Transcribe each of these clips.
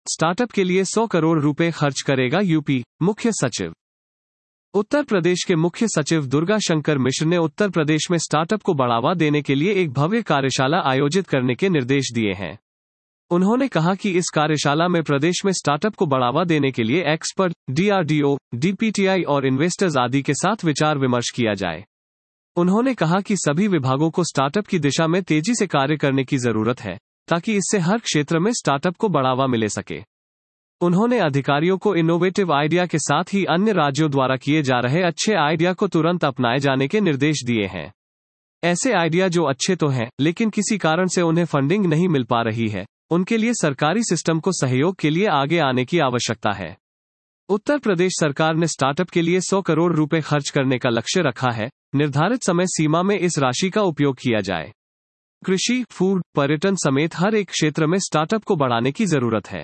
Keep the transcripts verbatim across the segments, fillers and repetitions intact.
Startup के लिए सौ करोड़ रुपए खर्च करेगा यूपी, मुख्य सचिव। उत्तर प्रदेश के मुख्य सचिव दुर्गा शंकर मिश्र ने उत्तर प्रदेश में स्टार्टअप को बढ़ावा देने के लिए एक भव्य कार्यशाला आयोजित करने के निर्देश दिए हैं। उन्होंने कहा कि इस कार्यशाला में प्रदेश में स्टार्टअप को बढ़ावा देने के लिए एक्सपर्ट, डीआरडीओ, डीपीटीआई और इन्वेस्टर्स आदि के साथ विचार विमर्श किया जाए। उन्होंने कहा कि सभी विभागों को स्टार्टअप की दिशा में तेजी से कार्य करने की जरूरत है, ताकि इससे हर क्षेत्र में स्टार्टअप को बढ़ावा मिले सके। उन्होंने अधिकारियों को इनोवेटिव आइडिया के साथ ही अन्य राज्यों द्वारा किए जा रहे अच्छे आइडिया को तुरंत अपनाए जाने के निर्देश दिए हैं। ऐसे आइडिया जो अच्छे तो हैं, लेकिन किसी कारण से उन्हें फंडिंग नहीं मिल पा रही है, उनके लिए सरकारी सिस्टम को सहयोग के लिए आगे आने की आवश्यकता है। उत्तर प्रदेश सरकार ने स्टार्टअप के लिए सौ करोड़ रुपए खर्च करने का लक्ष्य रखा है। निर्धारित समय सीमा में इस राशि का उपयोग किया जाए। कृषि, फूड, पर्यटन समेत हर एक क्षेत्र में स्टार्टअप को बढ़ाने की जरूरत है।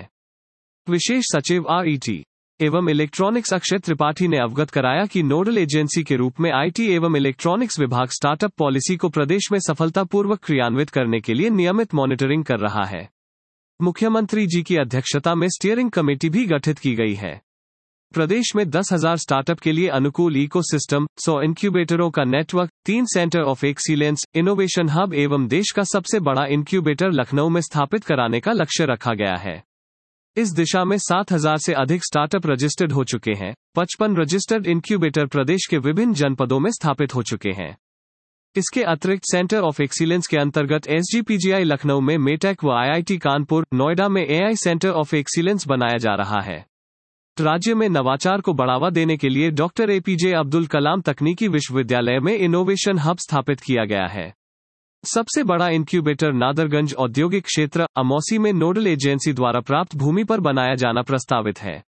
विशेष सचिव आईटी एवं इलेक्ट्रॉनिक्स अक्षय त्रिपाठी ने अवगत कराया कि नोडल एजेंसी के रूप में आईटी एवं इलेक्ट्रॉनिक्स विभाग स्टार्टअप पॉलिसी को प्रदेश में सफलतापूर्वक क्रियान्वित करने के लिए नियमित मॉनिटरिंग कर रहा है। मुख्यमंत्री जी की अध्यक्षता में स्टीयरिंग कमेटी भी गठित की गई है। प्रदेश में दस हज़ार स्टार्टअप के लिए अनुकूल इकोसिस्टम, सौ इंक्यूबेटरों का नेटवर्क, तीन centre of excellence, innovation hub एवं देश का सबसे बड़ा इंक्यूबेटर लखनऊ में स्थापित कराने का लक्ष्य रखा गया है। इस दिशा में सात हज़ार से अधिक स्टार्टअप रजिस्टर्ड हो चुके हैं। पचपन रजिस्टर्ड इंक्यूबेटर प्रदेश के विभिन्न जनपदों में स्थापित हो चुके हैं। इसके अतिरिक्त सेंटर ऑफ एक्सीलेंस के अंतर्गत एसजीपीजीआई लखनऊ में मेटेक व आईआईटी कानपुर, नोएडा में एआई सेंटर ऑफ एक्सीलेंस बनाया जा रहा है। राज्य में नवाचार को बढ़ावा देने के लिए डॉक्टर एपीजे अब्दुल कलाम तकनीकी विश्वविद्यालय में इनोवेशन हब स्थापित किया गया है। सबसे बड़ा इंक्यूबेटर नादरगंज औद्योगिक क्षेत्र, अमौसी में नोडल एजेंसी द्वारा प्राप्त भूमि पर बनाया जाना प्रस्तावित है।